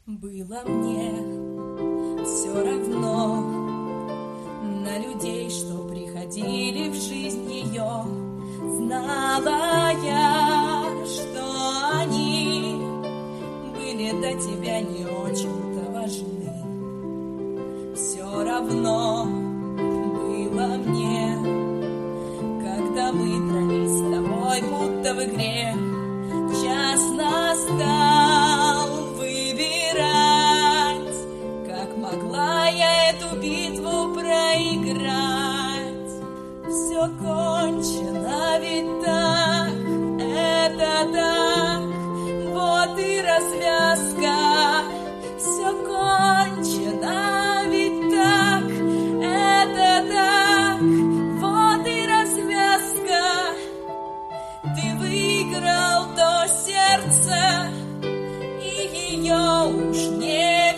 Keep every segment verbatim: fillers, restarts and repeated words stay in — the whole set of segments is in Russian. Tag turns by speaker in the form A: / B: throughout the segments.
A: Было мне все равно на людей, что приходили в жизнь ее. Знала я, что они были до тебя не очень-то важны. Все равно было мне, когда мы дрались с тобой, будто в игре. Час настал выбирать, как могла я эту битву проиграть. Все кончено, ведь так, это так, вот и развязка. Все кончено, ведь так, это так, вот и развязка. Ты выиграл то сердце, и ее уж не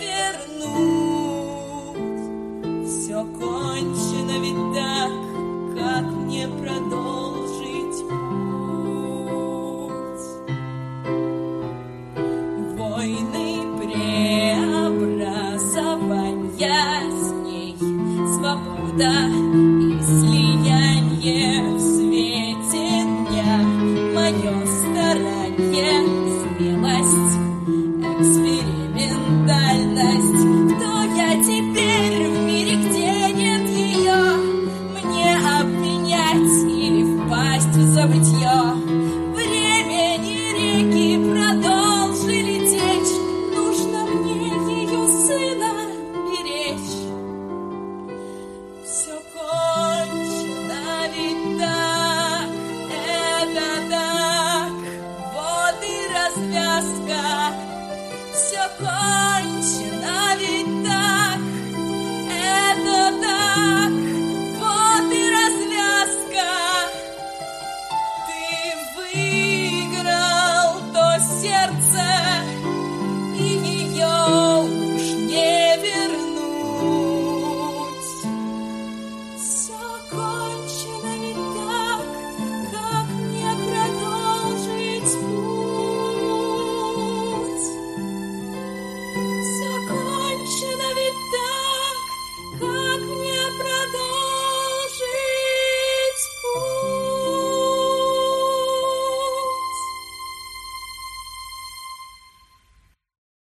A: вернуть. Все кончено, ведь так, как мне продолжить путь? Войны, преобразования, с ней свобода и слияние в свете дня. Мое старание, смелость, экспериментальность. Кто я теперь в мире, где нет ее? Мне обменять или впасть в забытье? Времени реки продолжили течь. Нужно мне ее сына беречь. Все кончено, ведь так, это так, вот и развязка. Все кончено, ведь